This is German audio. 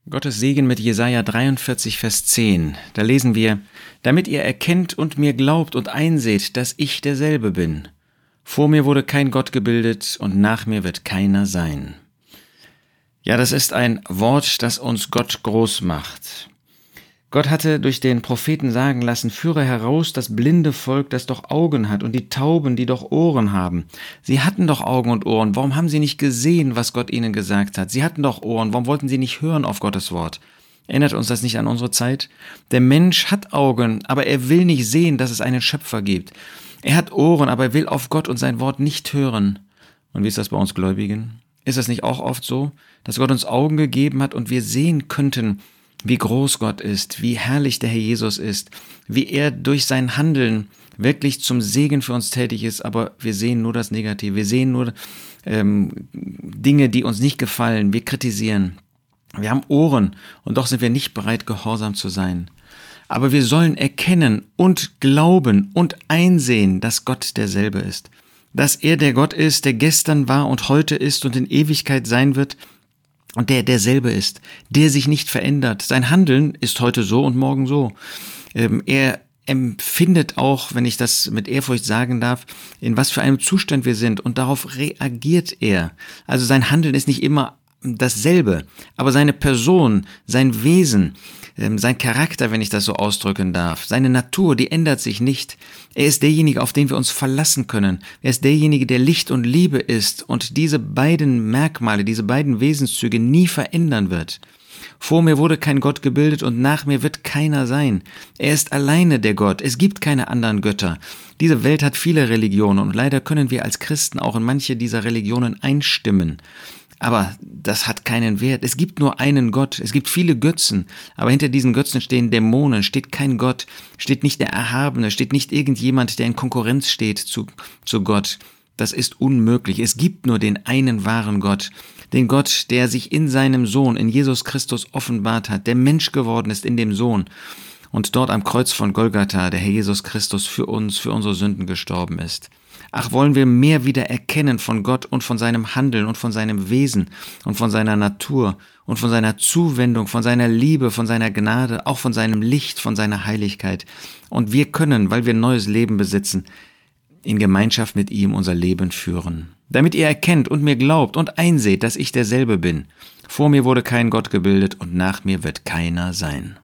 Gottes Segen mit Jesaja 43, Vers 10. Da lesen wir: Damit ihr erkennt und mir glaubt und einseht, dass ich derselbe bin. Vor mir wurde kein Gott gebildet und nach mir wird keiner sein. Ja, das ist ein Wort, das uns Gott groß macht. Gott hatte durch den Propheten sagen lassen: Führe heraus das blinde Volk, das doch Augen hat, und die Tauben, die doch Ohren haben. Sie hatten doch Augen und Ohren. Warum haben sie nicht gesehen, was Gott ihnen gesagt hat? Sie hatten doch Ohren. Warum wollten sie nicht hören auf Gottes Wort? Erinnert uns das nicht an unsere Zeit? Der Mensch hat Augen, aber er will nicht sehen, dass es einen Schöpfer gibt. Er hat Ohren, aber er will auf Gott und sein Wort nicht hören. Und wie ist das bei uns Gläubigen? Ist es nicht auch oft so, dass Gott uns Augen gegeben hat und wir sehen könnten, wie groß Gott ist, wie herrlich der Herr Jesus ist, wie er durch sein Handeln wirklich zum Segen für uns tätig ist, aber wir sehen nur das Negative, wir sehen nur Dinge, die uns nicht gefallen, wir kritisieren. Wir haben Ohren und doch sind wir nicht bereit, gehorsam zu sein. Aber wir sollen erkennen und glauben und einsehen, dass Gott derselbe ist. Dass er der Gott ist, der gestern war und heute ist und in Ewigkeit sein wird, und der derselbe ist, der sich nicht verändert. Sein Handeln ist heute so und morgen so. Er empfindet auch, wenn ich das mit Ehrfurcht sagen darf, in was für einem Zustand wir sind, und darauf reagiert er. Also sein Handeln ist nicht immer dasselbe, aber seine Person, sein Wesen, sein Charakter, wenn ich das so ausdrücken darf, seine Natur, die ändert sich nicht. Er ist derjenige, auf den wir uns verlassen können. Er ist derjenige, der Licht und Liebe ist und diese beiden Merkmale, diese beiden Wesenszüge nie verändern wird. Vor mir wurde kein Gott gebildet und nach mir wird keiner sein. Er ist alleine der Gott. Es gibt keine anderen Götter. Diese Welt hat viele Religionen und leider können wir als Christen auch in manche dieser Religionen einstimmen. Aber das hat keinen Wert. Es gibt nur einen Gott. Es gibt viele Götzen, aber hinter diesen Götzen stehen Dämonen, steht kein Gott, steht nicht der Erhabene, steht nicht irgendjemand, der in Konkurrenz steht zu Gott. Das ist unmöglich. Es gibt nur den einen wahren Gott, den Gott, der sich in seinem Sohn, in Jesus Christus offenbart hat, der Mensch geworden ist in dem Sohn und dort am Kreuz von Golgatha, der Herr Jesus Christus für uns, für unsere Sünden gestorben ist. Ach, wollen wir mehr wieder erkennen von Gott und von seinem Handeln und von seinem Wesen und von seiner Natur und von seiner Zuwendung, von seiner Liebe, von seiner Gnade, auch von seinem Licht, von seiner Heiligkeit. Und wir können, weil wir ein neues Leben besitzen, in Gemeinschaft mit ihm unser Leben führen. Damit ihr erkennt und mir glaubt und einseht, dass ich derselbe bin. Vor mir wurde kein Gott gebildet und nach mir wird keiner sein.